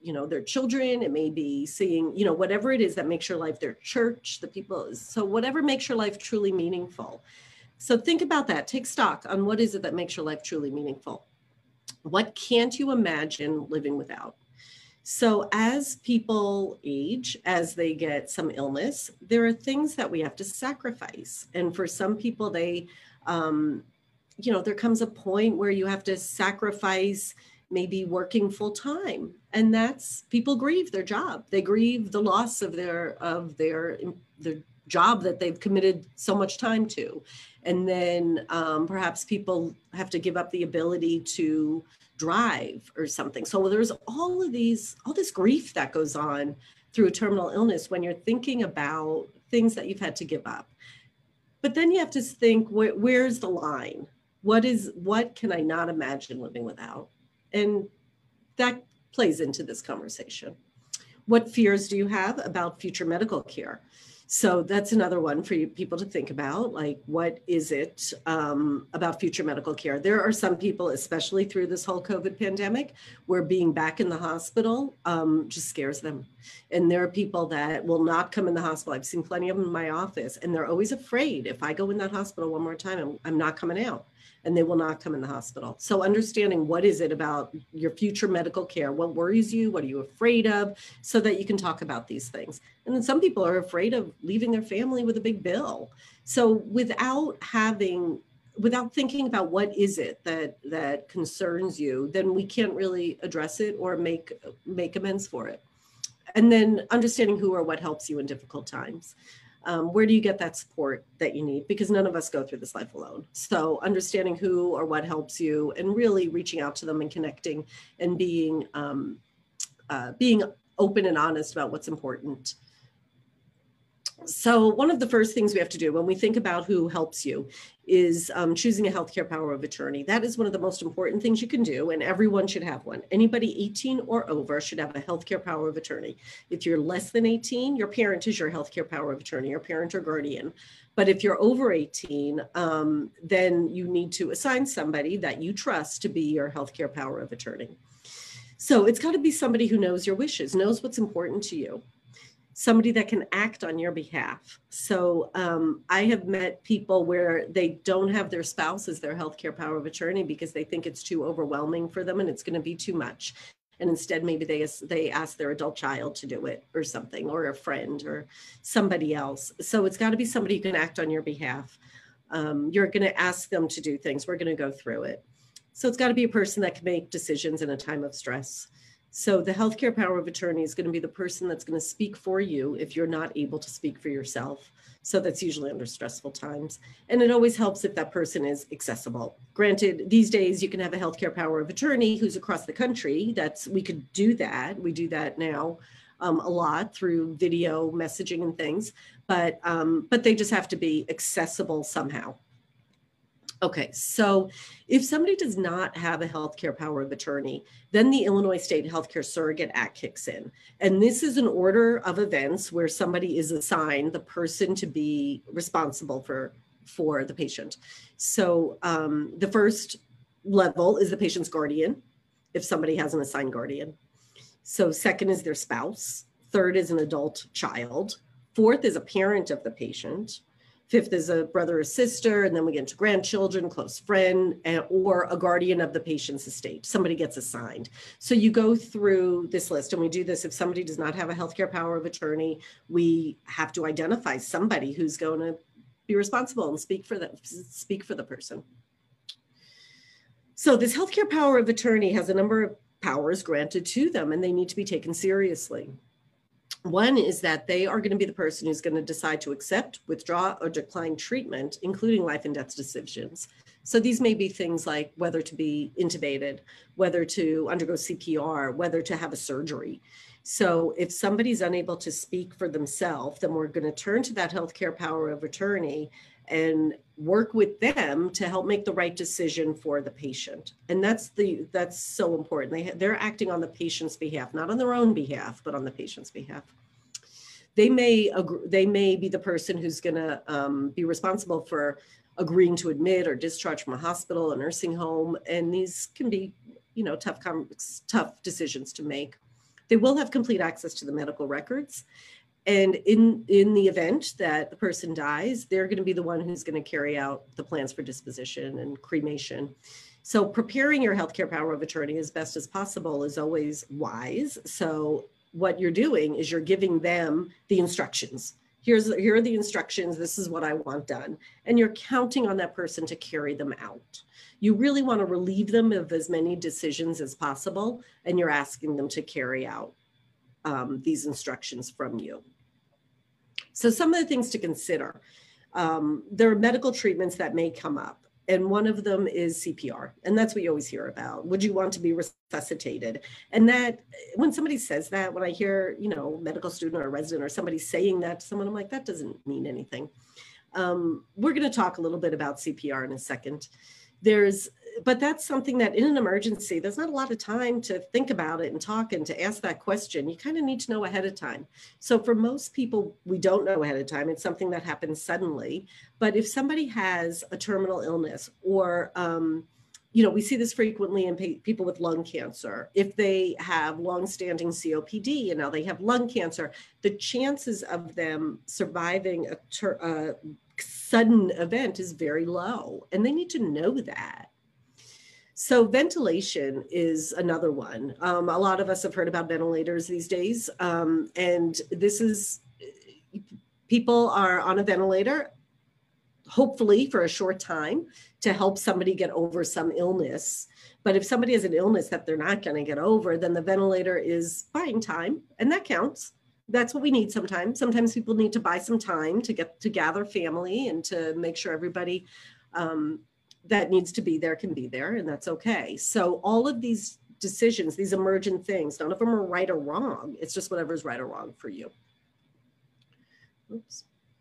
their children. It may be seeing, whatever it is that makes your life, their church, the people. So whatever makes your life truly meaningful. So think about that. Take stock on what is it that makes your life truly meaningful. What can't you imagine living without? So as people age, as they get some illness, there are things that we have to sacrifice. And for some people, there comes a point where you have to sacrifice maybe working full time. And that's, people grieve their job. They grieve the loss of their job that they've committed so much time to. And then perhaps people have to give up the ability to drive or something. So there's all this grief that goes on through a terminal illness when you're thinking about things that you've had to give up. But then you have to think, where's the line? What can I not imagine living without? And that plays into this conversation. What fears do you have about future medical care? So that's another one for you people to think about, like, what is it about future medical care? There are some people, especially through this whole COVID pandemic, where being back in the hospital just scares them. And there are people that will not come in the hospital. I've seen plenty of them in my office, and they're always afraid, if I go in that hospital one more time, I'm not coming out. And they will not come in the hospital. So understanding what is it about your future medical care, what worries you, what are you afraid of, so that you can talk about these things. And then some people are afraid of leaving their family with a big bill. So without thinking about what is it that concerns you, then we can't really address it or make amends for it. And then understanding who or what helps you in difficult times. Where do you get that support that you need? Because none of us go through this life alone. So understanding who or what helps you and really reaching out to them and connecting and being open and honest about what's important. So one of the first things we have to do when we think about who helps you is choosing a healthcare power of attorney. That is one of the most important things you can do, and everyone should have one. Anybody 18 or over should have a healthcare power of attorney. If you're less than 18, your parent is your healthcare power of attorney, your parent or guardian. But if you're over 18, then you need to assign somebody that you trust to be your healthcare power of attorney. So it's got to be somebody who knows your wishes, knows what's important to you. Somebody that can act on your behalf. So I have met people where they don't have their spouse as their healthcare power of attorney because they think it's too overwhelming for them and it's going to be too much. And instead, maybe they ask their adult child to do it or something, or a friend or somebody else. So it's got to be somebody who can act on your behalf. You're going to ask them to do things. We're going to go through it. So it's got to be a person that can make decisions in a time of stress. So the healthcare power of attorney is going to be the person that's going to speak for you if you're not able to speak for yourself. So that's usually under stressful times. And it always helps if that person is accessible. Granted, these days you can have a healthcare power of attorney who's across the country. We could do that. We do that now a lot through video messaging and things, but they just have to be accessible somehow. Okay, so if somebody does not have a healthcare power of attorney, then the Illinois State Healthcare Surrogate Act kicks in. And this is an order of events where somebody is assigned the person to be responsible for the patient. So the first level is the patient's guardian, if somebody has an assigned guardian. So second is their spouse. Third is an adult child. Fourth is a parent of the patient. Fifth is a brother or sister, and then we get into grandchildren, close friend, or a guardian of the patient's estate. Somebody gets assigned. So you go through this list, and we do this if somebody does not have a healthcare power of attorney. We have to identify somebody who's going to be responsible and speak for the person. So this healthcare power of attorney has a number of powers granted to them, and they need to be taken seriously. One is that they are going to be the person who's going to decide to accept, withdraw, or decline treatment, including life and death decisions. So these may be things like whether to be intubated, whether to undergo CPR, whether to have a surgery. So if somebody's unable to speak for themselves, then we're going to turn to that healthcare power of attorney and work with them to help make the right decision for the patient. And that's so important. They're acting on the patient's behalf, not on their own behalf, but on the patient's behalf. They may be the person who's going to be responsible for agreeing to admit or discharge from a hospital, a nursing home, and these can be, tough decisions to make. They will have complete access to the medical records. And in the event that the person dies, they're going to be the one who's going to carry out the plans for disposition and cremation. So preparing your healthcare power of attorney as best as possible is always wise. So what you're doing is you're giving them the instructions. Here are the instructions. This is what I want done. And you're counting on that person to carry them out. You really want to relieve them of as many decisions as possible. And you're asking them to carry out these instructions from you. So some of the things to consider, there are medical treatments that may come up. And one of them is CPR. And that's what you always hear about. Would you want to be resuscitated? And that when somebody says that, when I hear, medical student or a resident or somebody saying that to someone, I'm like, that doesn't mean anything. We're going to talk a little bit about CPR in a second. But that's something that in an emergency, there's not a lot of time to think about it and talk and to ask that question. You kind of need to know ahead of time. So for most people, we don't know ahead of time. It's something that happens suddenly. But if somebody has a terminal illness or, we see this frequently in people with lung cancer. If they have longstanding COPD and now they have lung cancer, the chances of them surviving a sudden event is very low. And they need to know that. So ventilation is another one. A lot of us have heard about ventilators these days. And this is, people are on a ventilator, hopefully for a short time to help somebody get over some illness. But if somebody has an illness that they're not going to get over, then the ventilator is buying time, and that counts. That's what we need sometimes. Sometimes people need to buy some time to gather family and to make sure everybody that needs to be there can be there, and that's okay. So all of these decisions, these emergent things, none of them are right or wrong. It's just whatever's right or wrong for you. Oops.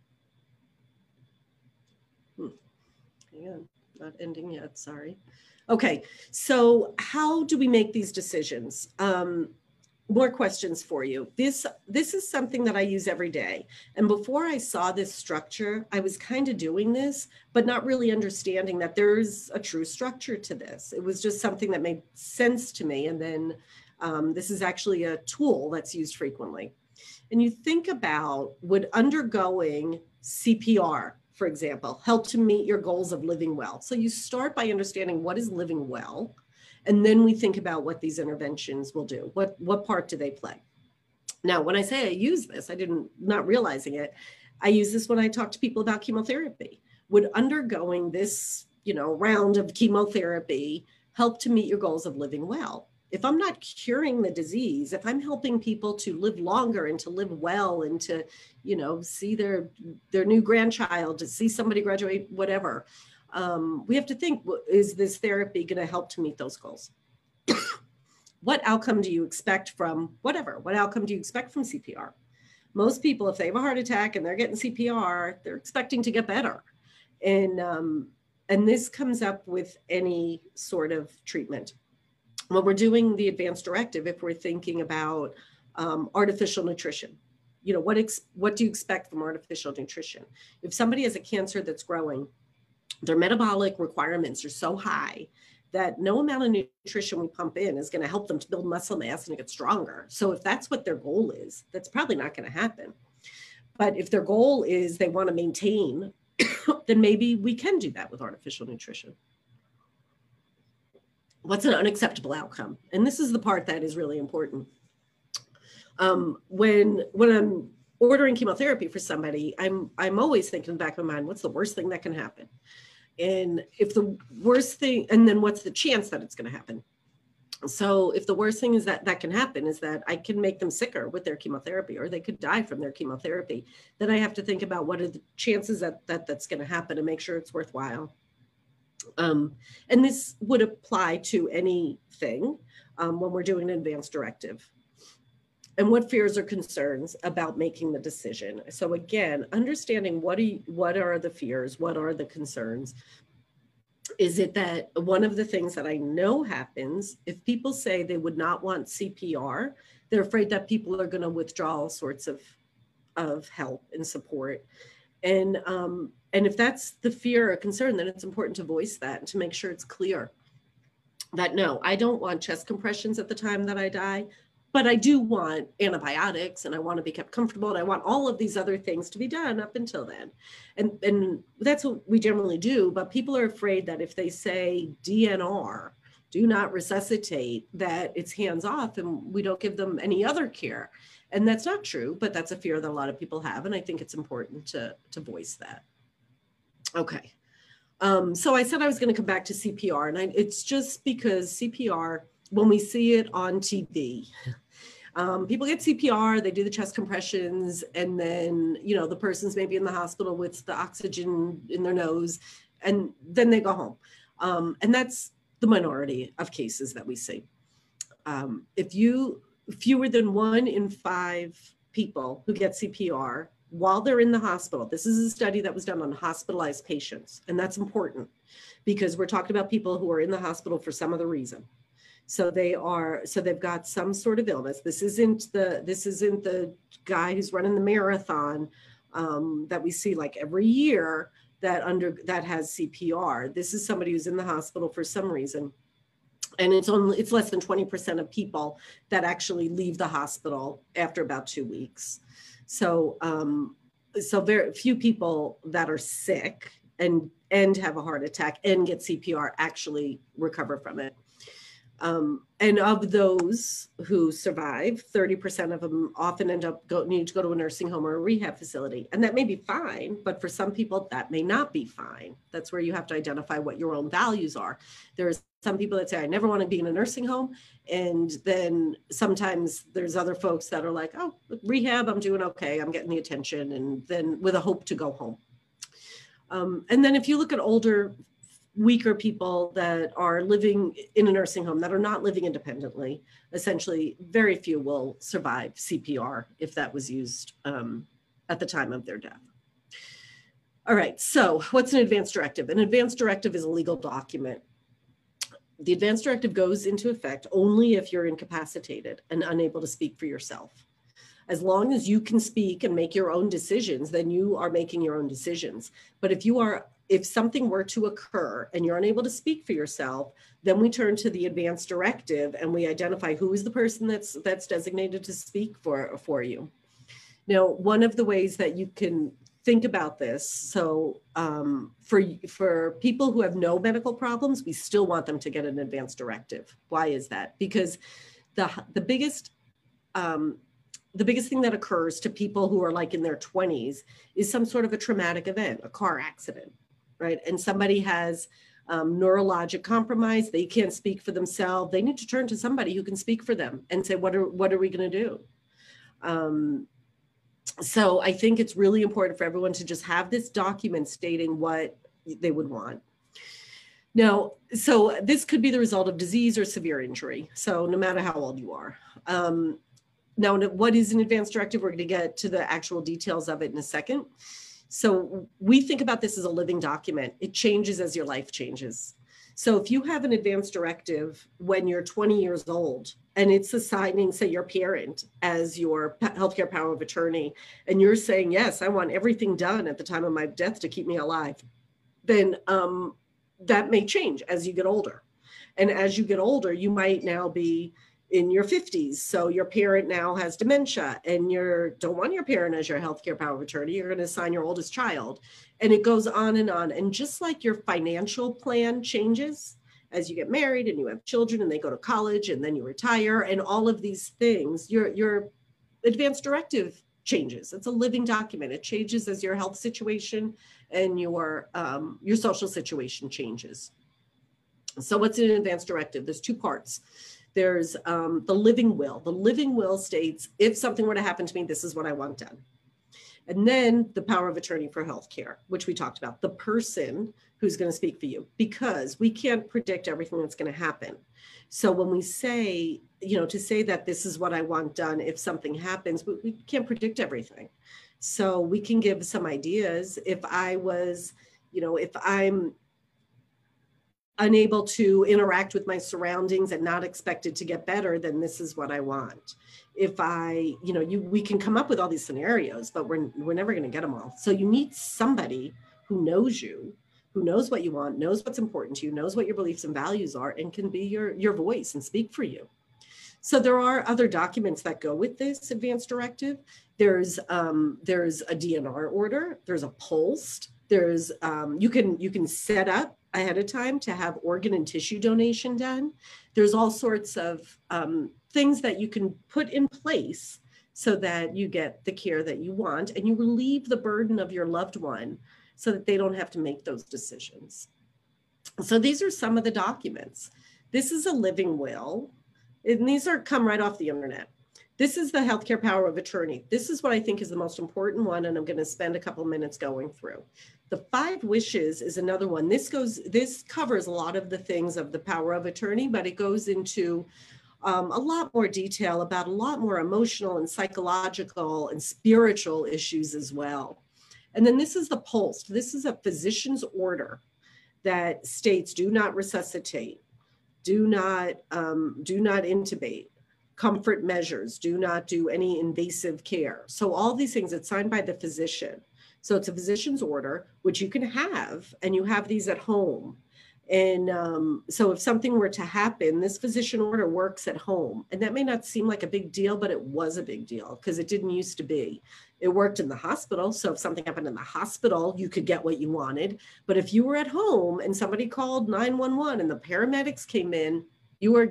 Hang on, not ending yet, sorry. Okay, so how do we make these decisions? More questions for you. This is something that I use every day. And before I saw this structure, I was kind of doing this, but not really understanding that there's a true structure to this. It was just something that made sense to me. And then this is actually a tool that's used frequently. And you think about, would undergoing CPR, for example, help to meet your goals of living well? So you start by understanding what is living well. And then we think about what these interventions will do. What part do they play? Now, when I say I use this, not realizing it, I use this when I talk to people about chemotherapy. Would undergoing this, round of chemotherapy help to meet your goals of living well? If I'm not curing the disease, if I'm helping people to live longer and to live well and to, see their new grandchild, to see somebody graduate, whatever, we have to think, is this therapy going to help to meet those goals? What outcome do you expect from whatever? What outcome do you expect from CPR? Most people, if they have a heart attack and they're getting CPR, they're expecting to get better. And this comes up with any sort of treatment. When we're doing the advanced directive, if we're thinking about artificial nutrition, what do you expect from artificial nutrition? If somebody has a cancer that's growing, their metabolic requirements are so high that no amount of nutrition we pump in is going to help them to build muscle mass and get stronger. So if that's what their goal is, that's probably not going to happen. But if their goal is they want to maintain, then maybe we can do that with artificial nutrition. What's an unacceptable outcome? And this is the part that is really important. When I'm ordering chemotherapy for somebody, I'm always thinking in the back of my mind, what's the worst thing that can happen? And if the worst thing, and then what's the chance that it's going to happen? So if the worst thing is that can happen is that I can make them sicker with their chemotherapy, or they could die from their chemotherapy, then I have to think about what are the chances that that's going to happen and make sure it's worthwhile. And this would apply to anything when we're doing an advanced directive. And what fears or concerns about making the decision. So again, understanding what are the fears, what are the concerns? Is it that one of the things that I know happens, if people say they would not want CPR, they're afraid that people are going to withdraw all sorts of help and support. And if that's the fear or concern, then it's important to voice that and to make sure it's clear that no, I don't want chest compressions at the time that I die, But I do want antibiotics, and I want to be kept comfortable, and I want all of these other things to be done up until then. And that's what we generally do. But people are afraid that if they say DNR, do not resuscitate, that it's hands off and we don't give them any other care. And that's not true, but that's a fear that a lot of people have. And I think it's important to voice that. Okay. So I said I was going to come back to CPR, and it's just because CPR, when we see it on TV, people get CPR, they do the chest compressions, and then, you know, the person's maybe in the hospital with the oxygen in their nose, and then they go home. And that's the minority of cases that we see. Fewer than 1 in 5 people who get CPR while they're in the hospital. This is a study that was done on hospitalized patients. And that's important because we're talking about people who are in the hospital for some other reason. So they've got some sort of illness. This isn't the guy who's running the marathon that we see like every year that has CPR. This is somebody who's in the hospital for some reason. And it's less than 20% of people that actually leave the hospital after about 2 weeks. So very few people that are sick and have a heart attack and get CPR actually recover from it. And of those who survive, 30% of them often need to go to a nursing home or a rehab facility. And that may be fine, but for some people that may not be fine. That's where you have to identify what your own values are. There's some people that say, I never want to be in a nursing home. And then sometimes there's other folks that are like, oh, rehab, I'm doing okay. I'm getting the attention, and then with a hope to go home. And then if you look at older, weaker people that are living in a nursing home that are not living independently, essentially very few will survive CPR if that was used at the time of their death. All right, so what's an advance directive? An advance directive is a legal document. The advance directive goes into effect only if you're incapacitated and unable to speak for yourself. As long as you can speak and make your own decisions, then you are making your own decisions. But if something were to occur and you're unable to speak for yourself, then we turn to the advance directive and we identify who is the person that's designated to speak for you. Now, one of the ways that you can think about this, so for people who have no medical problems, we still want them to get an advance directive. Why is that? Because the biggest thing that occurs to people who are like in their 20s is some sort of a traumatic event, a car accident, right? And somebody has neurologic compromise. They can't speak for themselves. They need to turn to somebody who can speak for them and say, what are we going to do? So I think it's really important for everyone to just have this document stating what they would want. Now, so this could be the result of disease or severe injury. So no matter how old you are. Now, what is an advance directive? We're going to get to the actual details of it in a second. So we think about this as a living document. It changes as your life changes. So if you have an advance directive when you're 20 years old and it's assigning, say, your parent as your healthcare power of attorney, and you're saying, yes, I want everything done at the time of my death to keep me alive, then that may change as you get older. And as you get older, you might now be in your 50s. So your parent now has dementia and you don't want your parent as your healthcare power of attorney. You're going to assign your oldest child. And it goes on. And just like your financial plan changes as you get married and you have children and they go to college and then you retire and all of these things, your advance directive changes. It's a living document. It changes as your health situation and your social situation changes. So what's an advance directive? There's 2 parts. There's the living will. The living will states, if something were to happen to me, this is what I want done. And then the power of attorney for healthcare, which we talked about, the person who's going to speak for you, because we can't predict everything that's going to happen. So when we say, to say that this is what I want done if something happens, we can't predict everything. So we can give some ideas. If I was, if I'm unable to interact with my surroundings and not expected to get better, then this is what I want. If we can come up with all these scenarios, but we're never going to get them all. So you need somebody who knows you, who knows what you want, knows what's important to you, knows what your beliefs and values are, and can be your voice and speak for you. So there are other documents that go with this advance directive. There's a DNR order. There's a POLST. There's you can set up ahead of time to have organ and tissue donation done. There's all sorts of things that you can put in place so that you get the care that you want and you relieve the burden of your loved one so that they don't have to make those decisions. So these are some of the documents. This is a living will, and these come right off the internet. This is the healthcare power of attorney. This is what I think is the most important one, and I'm going to spend a couple minutes going through. The 5 wishes is another one. This covers a lot of the things of the power of attorney, but it goes into a lot more detail about a lot more emotional and psychological and spiritual issues as well. And then this is the POLST. This is a physician's order that states do not resuscitate, do not intubate, comfort measures, do not do any invasive care. So all these things, it's signed by the physician. So it's a physician's order, which you can have, and you have these at home. And so if something were to happen, this physician order works at home. And that may not seem like a big deal, but it was a big deal because it didn't used to be. It worked in the hospital. So if something happened in the hospital, you could get what you wanted. But if you were at home and somebody called 911 and the paramedics came in, they were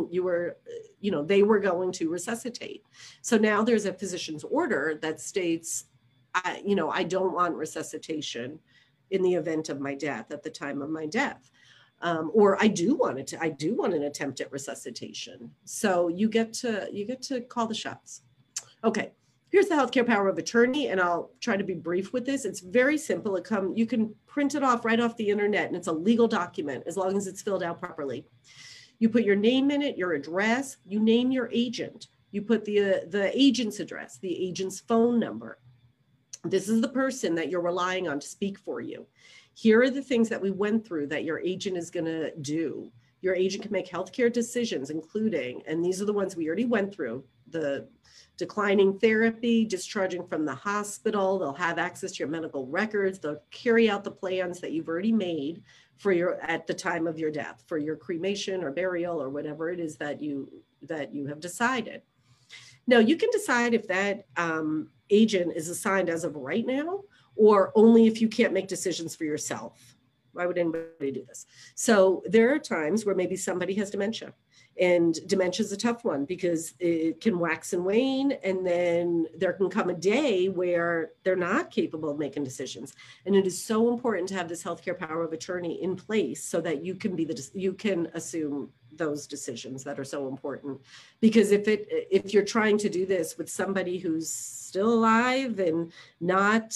going to resuscitate. So now there's a physician's order that states, I don't want resuscitation in the event of my death, at the time of my death. Or I do want an attempt at resuscitation. So you get to call the shots. Okay, here's the healthcare power of attorney, and I'll try to be brief with this. It's very simple. You can print it off right off the internet, and it's a legal document as long as it's filled out properly. You put your name in it, your address, you name your agent. You put the agent's address, the agent's phone number. This is the person that you're relying on to speak for you. Here are the things that we went through that your agent is going to do. Your agent can make healthcare decisions, including, and these are the ones we already went through, the declining therapy, discharging from the hospital. They'll have access to your medical records. They'll carry out the plans that you've already made at the time of your death, for your cremation or burial or whatever it is that you have decided. Now, you can decide if that agent is assigned as of right now, or only if you can't make decisions for yourself. Why would anybody do this? So there are times where maybe somebody has dementia, and dementia is a tough one because it can wax and wane, and then there can come a day where they're not capable of making decisions. And it is so important to have this healthcare power of attorney in place so that you can assume those decisions that are so important. Because if you're trying to do this with somebody who's still alive and not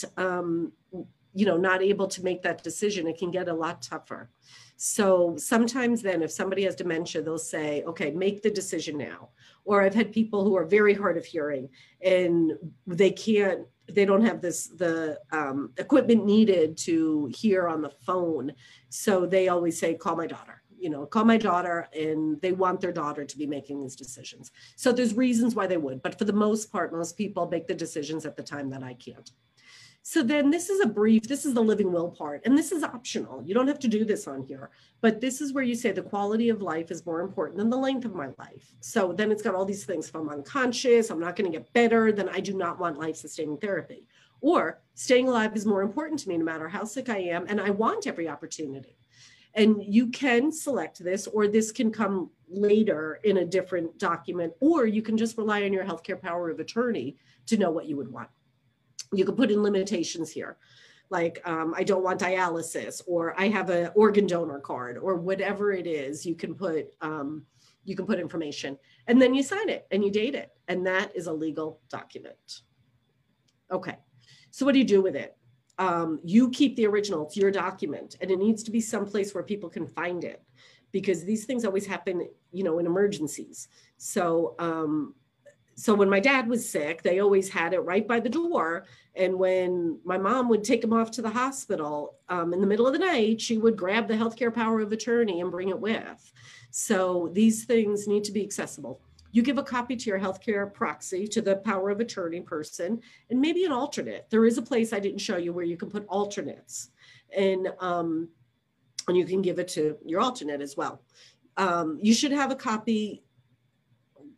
able to make that decision, it can get a lot tougher. So sometimes then if somebody has dementia, they'll say, okay, make the decision now. Or I've had people who are very hard of hearing and they don't have the equipment needed to hear on the phone. So they always say, call my daughter. Call my daughter, and they want their daughter to be making these decisions. So there's reasons why they would, but for the most part, most people make the decisions at the time that I can't. So then this is the living will part, and this is optional. You don't have to do this on here, but this is where you say the quality of life is more important than the length of my life. So then it's got all these things. If I'm unconscious, I'm not going to get better, then I do not want life-sustaining therapy. Or staying alive is more important to me no matter how sick I am, and I want every opportunity. And you can select this, or this can come later in a different document, or you can just rely on your healthcare power of attorney to know what you would want. You can put in limitations here, like I don't want dialysis, or I have an organ donor card, or whatever it is. You can put information, and then you sign it and you date it, and that is a legal document. Okay, so what do you do with it? You keep the original, it's your document, and it needs to be someplace where people can find it, because these things always happen, in emergencies. So when my dad was sick, they always had it right by the door. And when my mom would take him off to the hospital in the middle of the night, she would grab the healthcare power of attorney and bring it with. So these things need to be accessible. You give a copy to your healthcare proxy, to the power of attorney person, and maybe an alternate. There is a place I didn't show you where you can put alternates, and you can give it to your alternate as well. You should have a copy.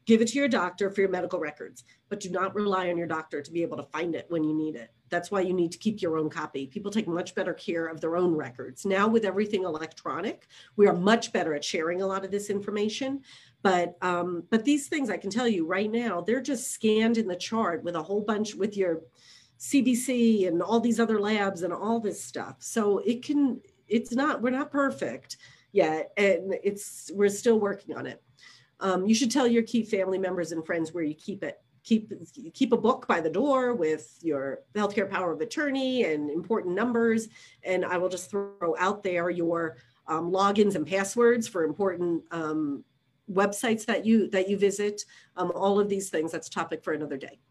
Give it to your doctor for your medical records, but do not rely on your doctor to be able to find it when you need it. That's why you need to keep your own copy. People take much better care of their own records. Now with everything electronic, we are much better at sharing a lot of this information. But these things, I can tell you right now, they're just scanned in the chart with a whole bunch with your CBC and all these other labs and all this stuff. So we're not perfect yet. And we're still working on it. You should tell your key family members and friends where you keep it. Keep a book by the door with your healthcare power of attorney and important numbers. And I will just throw out there your logins and passwords for important websites that you visit. All of these things, that's a topic for another day.